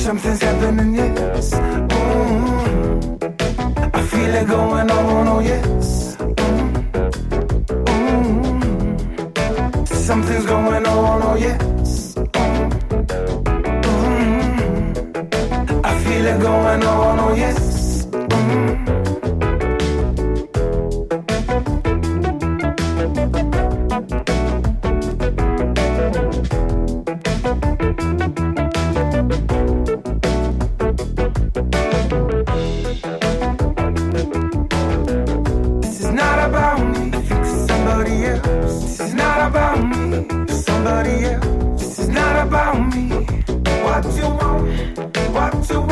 Something's happening, yes. I feel it going on, oh yes. Something's going on, oh yes. I feel it going on, oh yes. Somebody else. This is not about me. What you want, what you want.